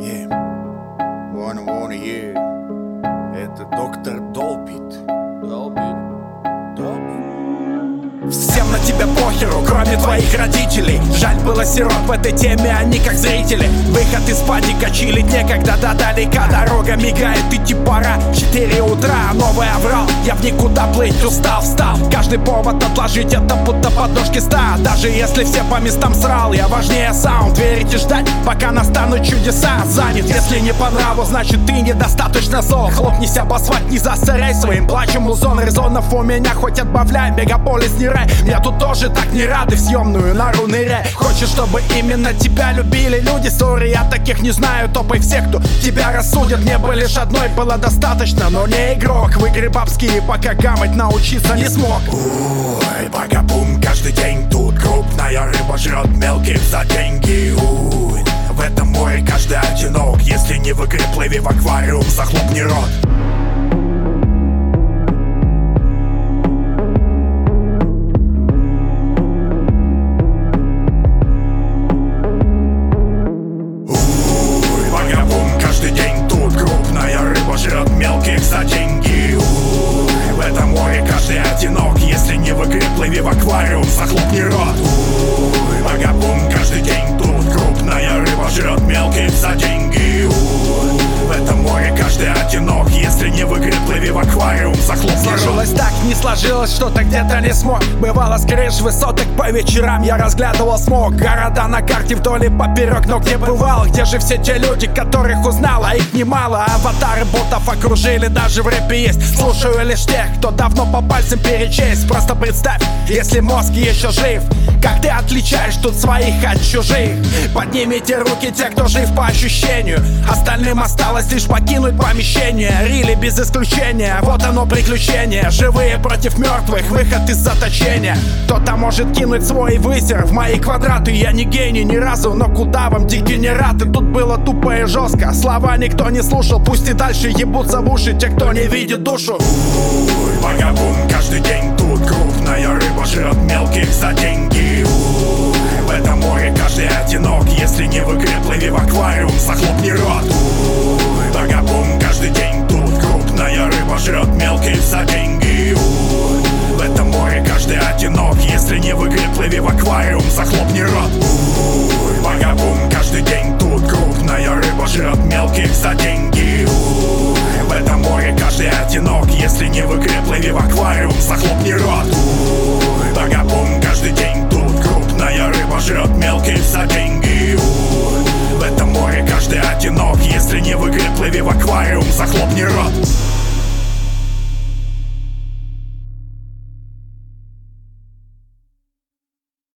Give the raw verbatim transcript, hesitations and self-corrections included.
Yeah. Wanna, wanna, yeah. Это доктор Долбит. Долбит. Долбит. Всем на тебя похеру, кроме твоих родителей. Жаль было сирот в этой теме, они как зрители. Выход из падика, чилить некогда, до далека. Дорога мигает, идти пора. Четыре утра, новый аврал. Я в никуда плыть устал, встал. Каждый повод отложить, это будто подножки ста. Даже если все по местам срал, я важнее саунд. Верить и ждать, пока настанут чудеса. Занят, если не по нраву, значит ты недостаточно зол. Хлопнись об асфальт, не засоряй своим плачем музон. Резонов у меня хоть отбавляй, мегаполис не рай. Я тут тоже так не рады в съемную нору ныряй. Хочешь, чтобы именно тебя любили люди? Сори, я таких не знаю, топай всех, кто тебя рассудит. Мне бы лишь одной было достаточно, но не игрок. В игры бабские пока гамать научиться не смог. Ой, богабум, каждый день тут. Крупная рыба жрет мелких за деньги. Уй, в этом море каждый одинок. Если не в игре, плыви в аквариум, захлопни рот. Жрет мелких за деньги. Уй, в этом море каждый одинок. Если не в игре, плыви в аквариум, захлопни рот. Уй, богабум, каждый день тут. Крупная рыба жрет мелких за деньги. Уй, в этом море каждый одинок. Если не в игре, плыви в аквариум, захлопни рот. Сложилось так, не сложилось, что-то где-то не смог. Бывало с крыш высоток по вечерам я разглядывал смог. Города на карте вдоль и поперек, но где бывал? Где же все те люди, которых узнал, а их немало? Аватары ботов окружили, даже в рэпе есть. Слушаю лишь тех, кто давно по пальцам перечесть. Просто представь, если мозг еще жив, как ты отличаешь тут своих от чужих? Поднимите руки те, кто жив по ощущению. Остальным осталось лишь покинуть помещение. Рили без исключения, вот оно приключение. Живые против мертвых, выход из заточения. Кто-то может кинуть свой высер в мои квадраты. Я не гений ни разу, но куда вам, дегенераты? Тут было тупо и жестко, слова никто не слушал. Пусть и дальше ебутся в уши те, кто не видит душу. Уй, богабум, каждый день тут. Крупная рыба жрет мелких за деньги. Уй, в этом море каждый одинок. Если не в игре, плыви в аквариум, захлопни рот. Уй, богабум, каждый день тут. Крупная рыба жрет мелких за деньги. Уй, в этом море каждый одинок. Если не в игре, плыви в аквариум, захлопни рот. Уй, богабум, каждый день тут. Крупная рыба жрет мелких за деньги. Уй, в этом море каждый одинок. Если не в игре, плыви в аквариум, захлопни рот. Уй, богабум, каждый день тут. Крупная рыба жрет мелких за деньги. Уй, в этом море каждый одинок. Если не в игре, плыви в аквариум, захлопни рот.